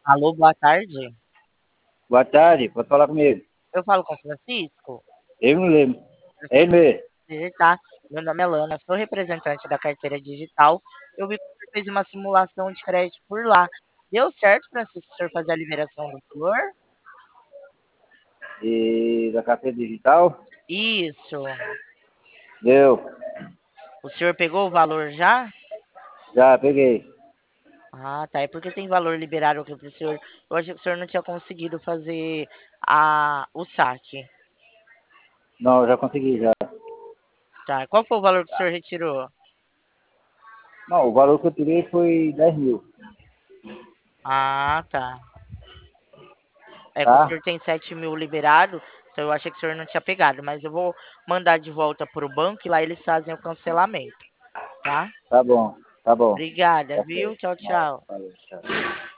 Alô, boa tarde. Boa tarde, pode falar comigo. Eu falo com o Francisco. Eu não lembro. É ele Francisco, mesmo. prazer, tá? Meu nome é Lana, sou representante da carteira digital. Eu vi que você fez uma simulação de crédito por lá. Deu certo, Francisco, o senhor fazer a liberação do valor? E da carteira digital? Isso. Deu. O senhor pegou o valor já? Já peguei. Ah, tá. É porque tem valor liberado aqui para o senhor. Eu achei que o senhor não tinha conseguido fazer o saque. Não, já consegui já. Tá. Qual foi o valor que o senhor retirou? Não, o valor que eu tirei foi 10 mil. Ah, tá. É que o Tá? senhor tem 7.000 liberado, então eu achei que o senhor não tinha pegado, mas eu vou mandar de volta para o banco e lá eles fazem o cancelamento, tá? Tá bom. Tá bom. Obrigada, Tá viu? certo. Tchau, Não, tchau. valeu, tchau.